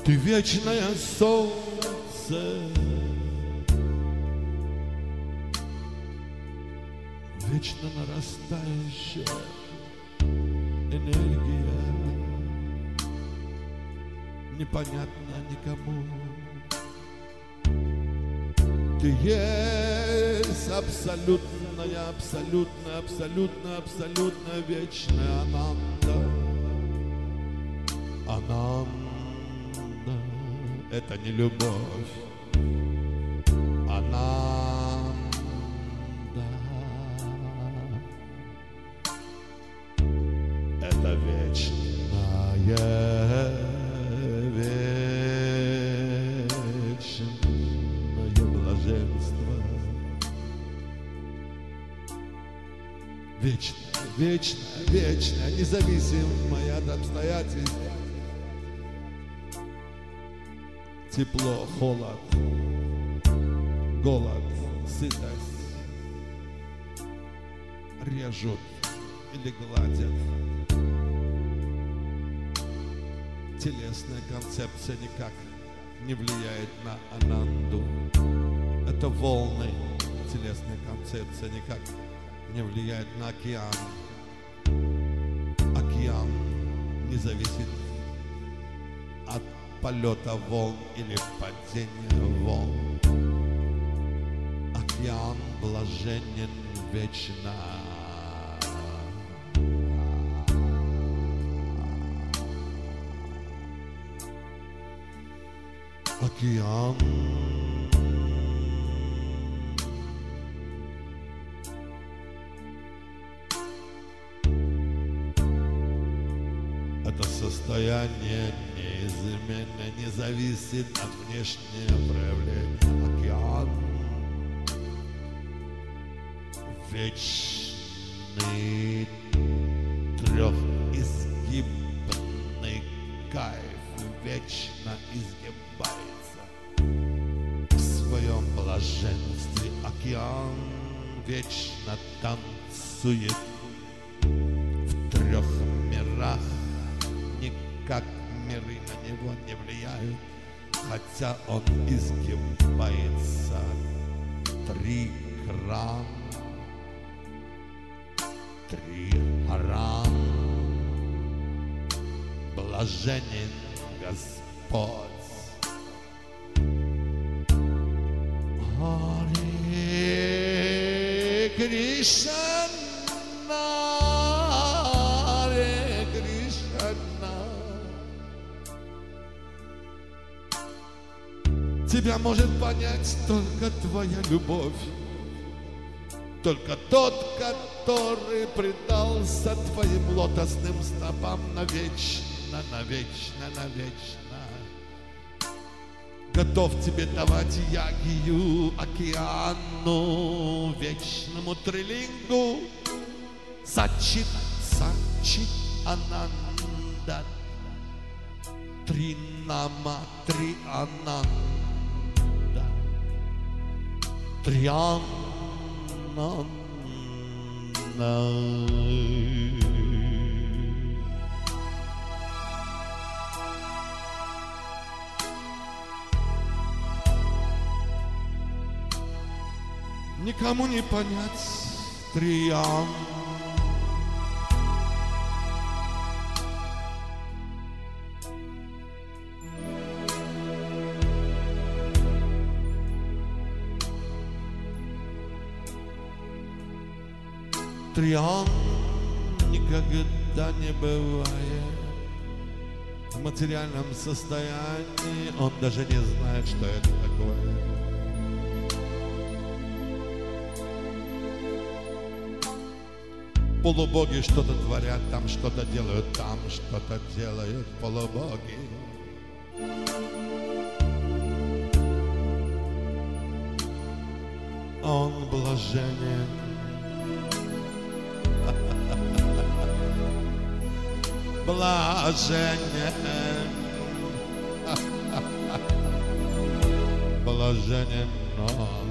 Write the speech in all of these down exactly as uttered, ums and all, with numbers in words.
Ты вечное солнце, вечно нарастающая энергия, непонятна никому. Ты есть абсолютная, абсолютно, абсолютно, абсолютно вечная Ананда. Ананда — это не любовь. Ананда — это вечное, вечное блаженство. Вечное, вечное, вечное, независимое от обстоятельств. Тепло, холод, голод, сытость режут или гладят. Телесная концепция никак не влияет на Ананду. Это волны. Телесная концепция никак не влияет на океан. Океан не зависит от полета волн или падения волн. Океан блаженен вечно. Океан это состояние неизменно не зависит от внешнего проявления. Океан вечный трехизгибный кайф вечно изгибается в своем блаженстве. Океан вечно танцует в трех мирах. Никак миры на него не влияют, хотя он изгибается. Три кран, три ран, блаженен Господь. Харе Кришна, Харе Кришна. Тебя может понять только твоя любовь, только тот, который предался твоим лотосным стопам навечно, навечно, навечно. Готов тебе давать ягию океану, вечному трилингу. Сачит, сачит, ананда. Три нама, три ананда. Три ананда. Никому не понять триан. Триан никогда не бывает в материальном состоянии. Он даже не знает, что это такое. Полубоги что-то творят, там что-то делают, там что-то делают полубоги. Он блаженен. Блаженен. Блаженен он.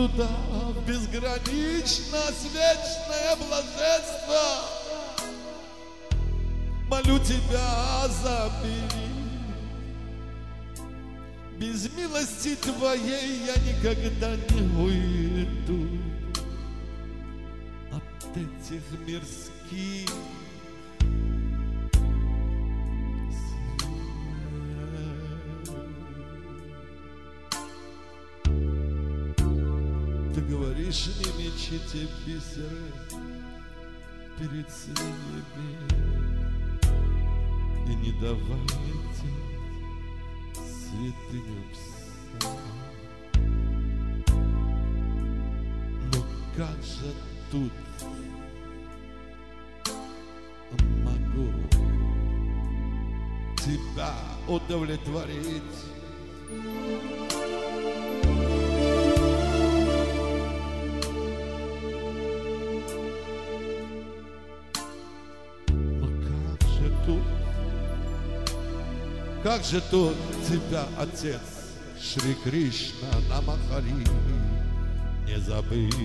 туда, в безгранично вечное блаженство. Молю тебя, забери. Без милости твоей я никогда не уйду от этих мирских Ты говоришь, не мечите бисеры перед свиньями и не давайте святыню псам. Но как же тут могу тебя удовлетворить? Как же тут тебя, Отец Шри Кришна Намахари, не забыть?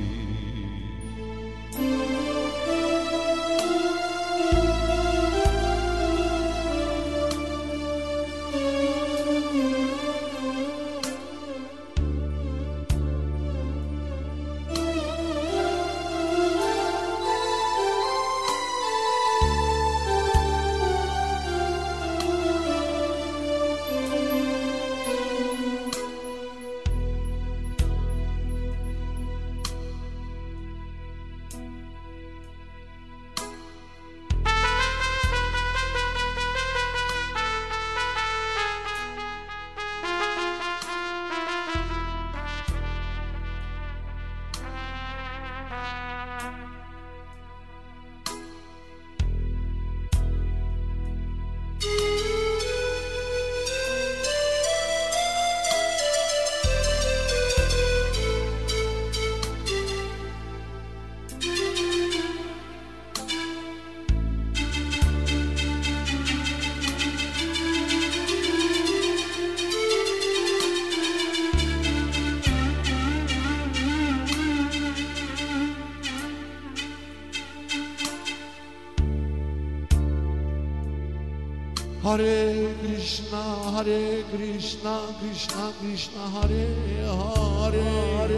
Hare Krishna, Hare Krishna, Krishna Krishna, Hare Hare,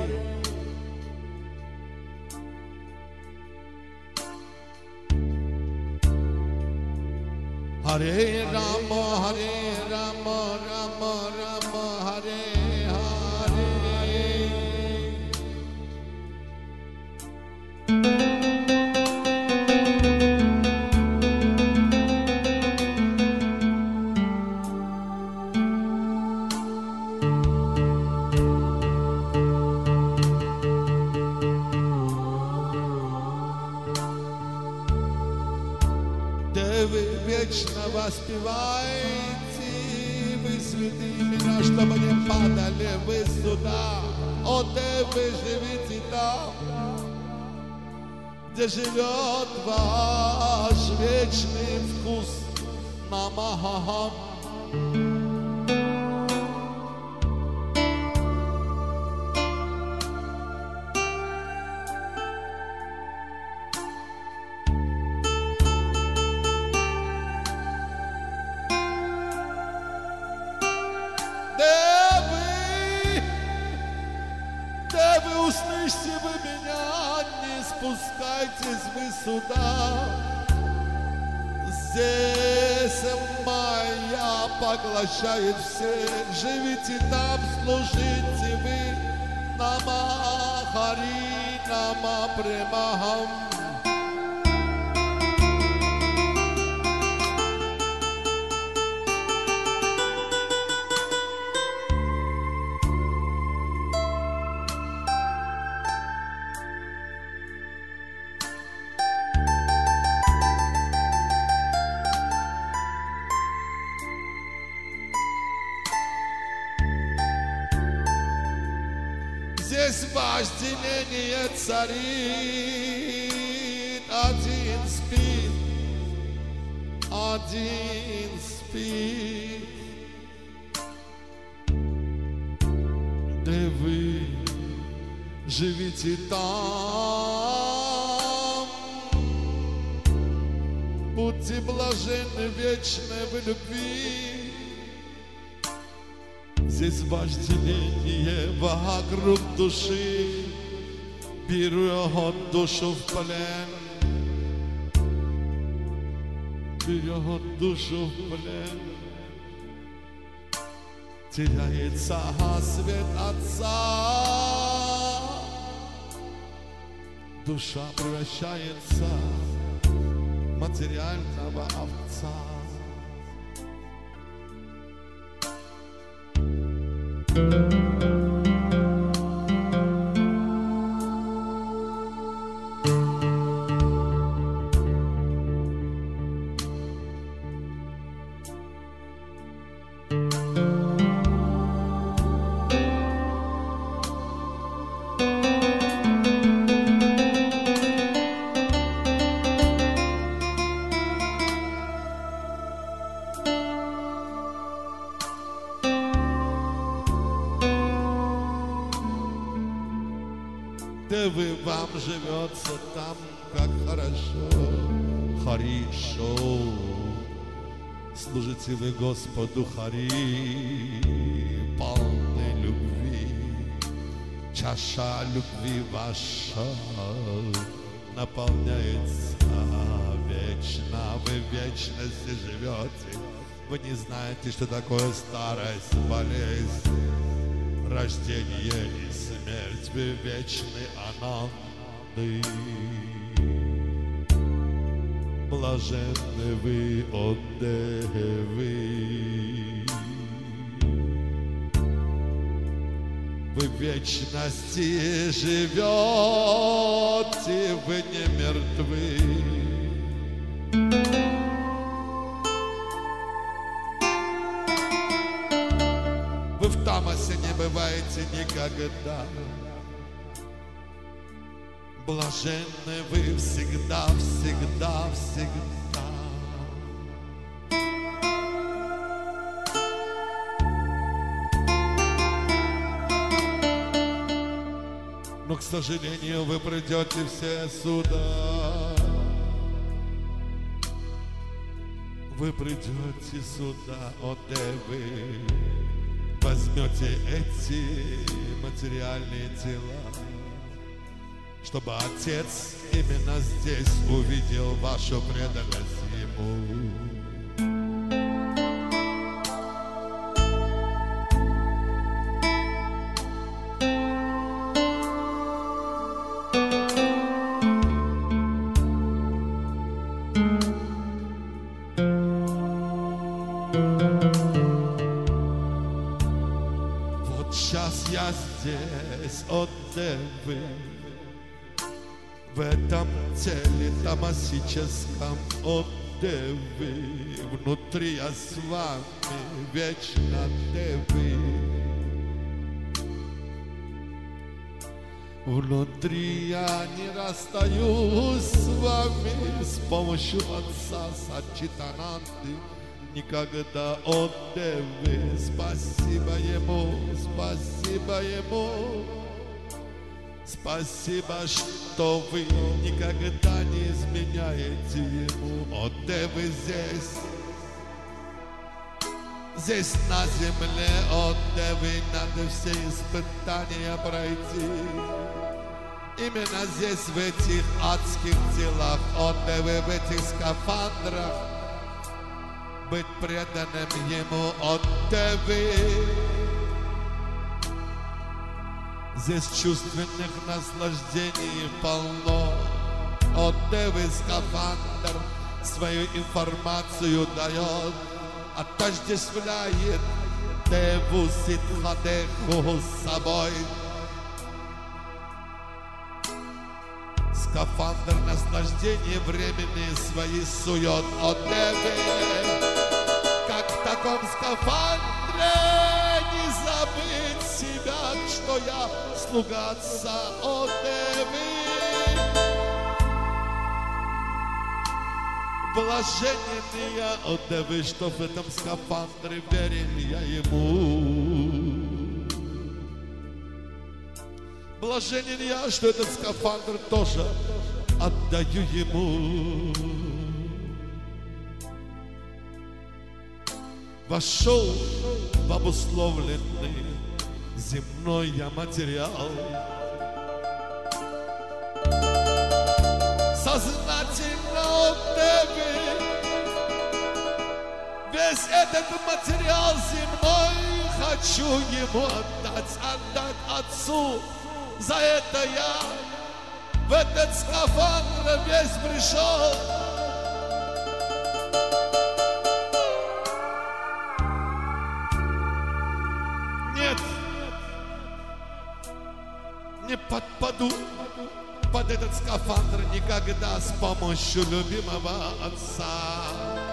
Hare Hare Rama, Hare Rama, Rama Rama, Hare вечно воспевайте вы, святые меня, чтобы не падали вы сюда. О, вы живите там, где живет ваш вечный вкус. Намахам. Услышьте вы меня, не спускайтесь вы сюда. Здесь моя поглощает всех. Живите там, служите вы. Нама Хари, Нама Премахам. Здесь вожделение царит, один спит, один спит. Да вы живите там, будьте блаженны вечно в любви. Здесь вожделение вокруг души берет душу в плен, берет душу в плен. Теряется свет Отца, душа превращается в материального овца. Где вы, вам живется там, как хорошо, хорошо. Служите вы Господу хари, полной любви. Чаша любви ваша наполняется вечно. Вы в вечности живете. Вы не знаете, что такое старость, болезнь, рождение и смерть. Вы вечны ананды. Блаженны вы, о девы. Вы в вечности живете, вы не мертвы. Вы в тамосе не бываете никогда. Блаженны вы всегда, всегда, всегда. Но, к сожалению, вы пройдете все суда. Вы придете сюда, о девы. Возьмете эти материальные тела, чтобы Отец именно здесь увидел вашу преданность Ему. Вот сейчас я здесь, о девы, в этом теле тамасическом, о девы, внутри я с вами вечно, девы. Внутри я не расстаюсь с вами с помощью Отца Сачитананды. Никогда, о девы, спасибо Ему, спасибо Ему. Спасибо, что вы никогда не изменяете Ему. О, девы здесь, здесь на земле, о, девы, надо все испытания пройти. Именно здесь, в этих адских телах, о, девы, в этих скафандрах, быть преданным Ему, о, девы. Здесь чувственных наслаждений полно. О, девы, скафандр свою информацию дает, отождествляет деву Сиддхадеху с собой. Скафандр наслаждения временные свои сует. О, девы, как в таком скафандре не забыть себя, что я слуга Отца, о, девы. Блаженен я, о, девы, что в этом скафандре верен я Ему. Блаженен я, что этот скафандр тоже отдаю ему. Вошел в обусловленный земной я материал. Сознательно отдаю весь этот материал земной, хочу ему отдать, отдать Отцу. За это я в этот скафандр весь пришел. Нет, не подпаду под этот скафандр никогда с помощью любимого Отца.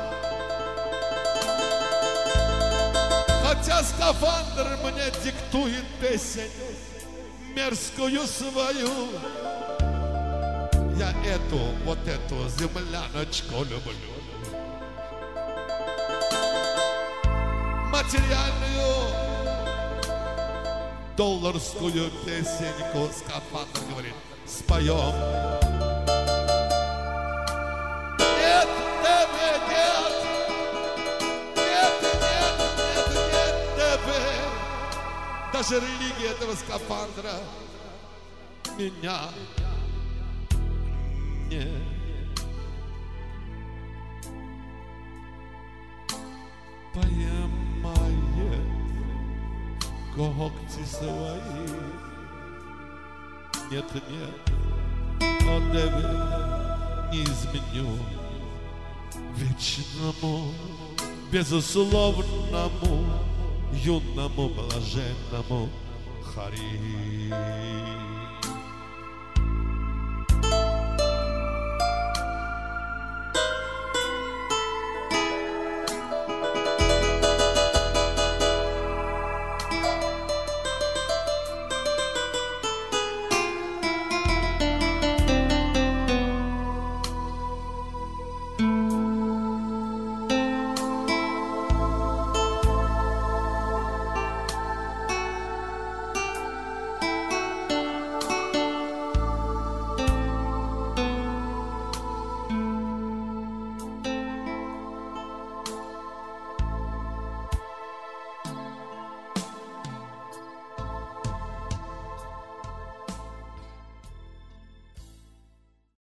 Хотя скафандр мне диктует песнь мерзкую свою, я эту, вот эту земляночку люблю. Материальную долларскую песенку скафандр говорит, споем. Нет, тебе нет, нет, нет, нет, нет, тебе. Даже религия этого скафандра меня не поймает когти свои. Нет, нет, но тебе не изменю вечному, безусловному, юному, блаженному Хари.